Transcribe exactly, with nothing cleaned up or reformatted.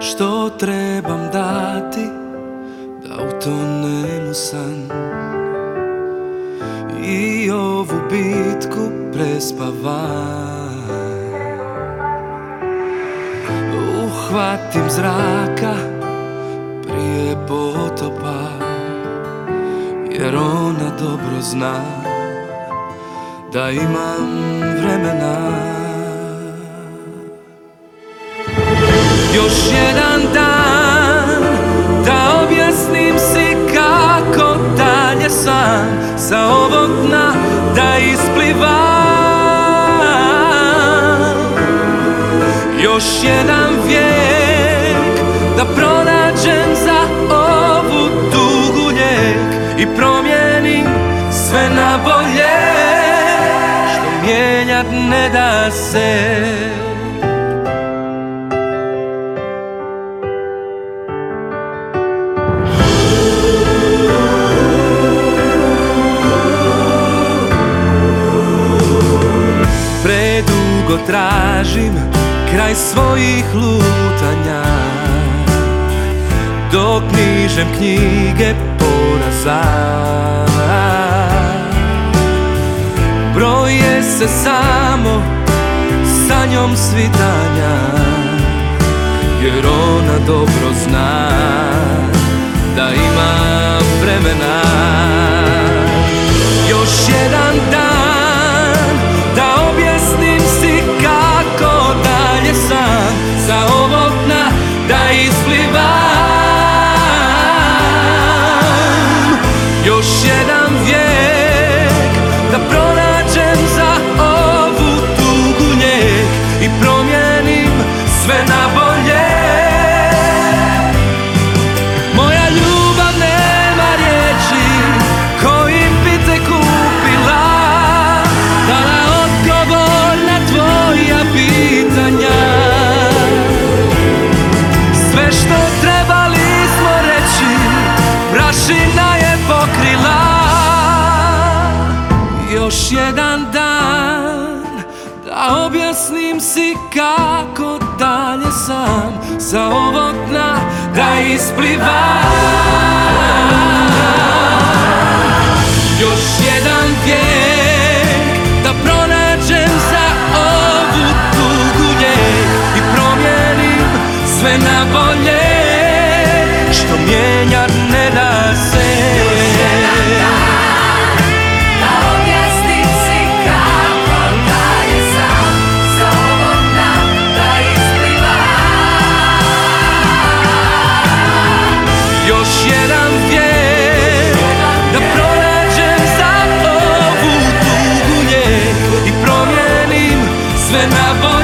što trebam dati da utonem u san i ovu bitku prespavam. Uhvatim zraka prije potopa, jer ona dobro zna da imam vremena. Još jedan dan da objasnim si kako dalje sam sa ovog dna da isplivam. Još jedan vijek da pronađem za ovu tugu lijek i promijenim sve na bolje, što mijenjat ne da se. Predugo tražim kraj svojih lutanja, dok nižem knjige poraza. Broje se samo sa njom svitanja, jer ona dobro zna da ima vremena. Još jedan dan da objasnim si kako dalje sam sa ovog dna da isplivam. Još jedan vijek da pronađem za ovu tugu lijek i promijenim sve na bolje. Moja ljubav nema riječi kojim bi te kupila, dala odgovor na tvoja pitanja. Sve što trebali smo reći prašina je pokrila. Još jedan dan da objasnim si kako dalje sam sa ovog dna da isplivam. Još jedan vijek da pronađem za ovu tugu lijek i promijenim sve na bolje, što mijenjat ne da se. Još jedan vijek da pronađem za ovu tugu lijek i promijenim sve na bolje.